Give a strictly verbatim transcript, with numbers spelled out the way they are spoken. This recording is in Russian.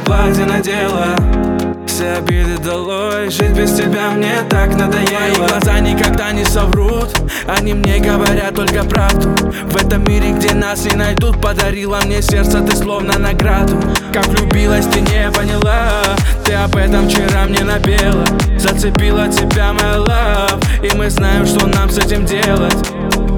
платье надела. Все обиды долой, жить без тебя мне так надоело. Мои глаза никогда не соврут, они мне говорят только правду. В этом мире, где нас не найдут, подарила мне сердце ты словно награду. Как влюбилась, ты не поняла, ты об этом вчера мне напела. Зацепила тебя, my love, и мы знаем, что нам с этим делать.